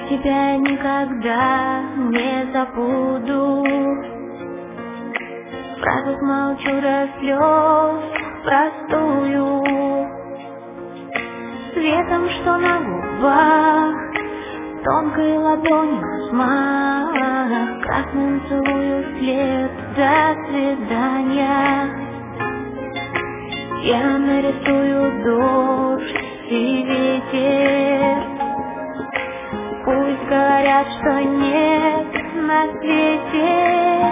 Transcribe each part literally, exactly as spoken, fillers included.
тебя никогда не забуду. Фразу молчу до слез простую, светом, что на губах, тонкой ладонью взмах, красным целую след. До свидания. Я нарисую дождь и ветер. Пусть говорят, что нет на свете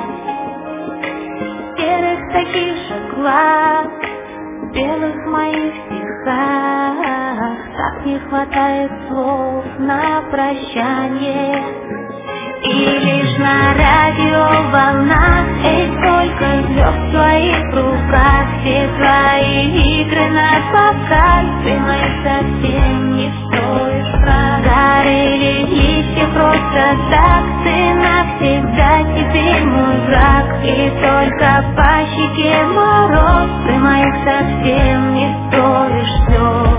серых таких же глаз, белых моих стихах. Так не хватает слов на прощание. И лишь на радиоволнах, эй, сколько звезд в твоих руках, все твои игры на показ, ты моих совсем не стоишь прав. Горели листья просто так, ты навсегда теперь мой враг. И только по щеке мороз, ты моих совсем не стоишь слез.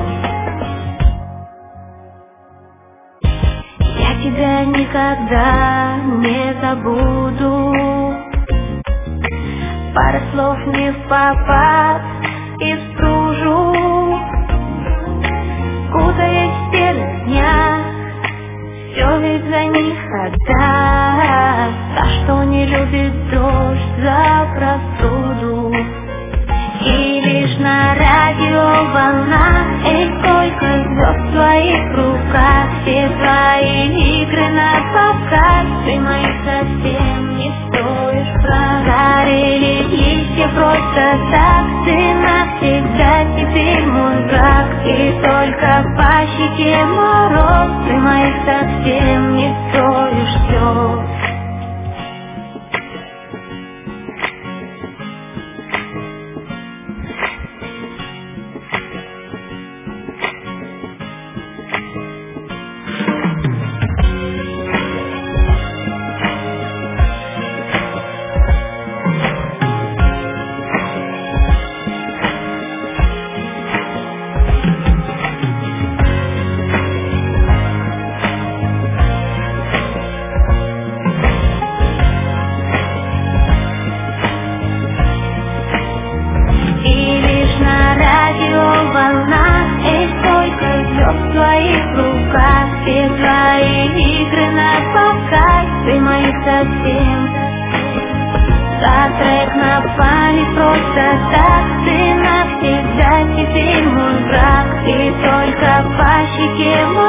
Я тебя никогда не забуду. Пара слов не впопад и стружу, кутаясь в серых днях, все ведь за них отдаст. Та, что не любит дождь за простуду. И лишь на радиоволнах, эй, сколько звезд в твоих руках, все твои игры на показ, ты моих совсем не стоишь прав. Горели листья просто так, ты навсегда теперь мой враг. И только по щеке мороз, ты моих совсем не стоишь слез. За трек на память просто так, ты навсегда теперь мой враг. И только по щеке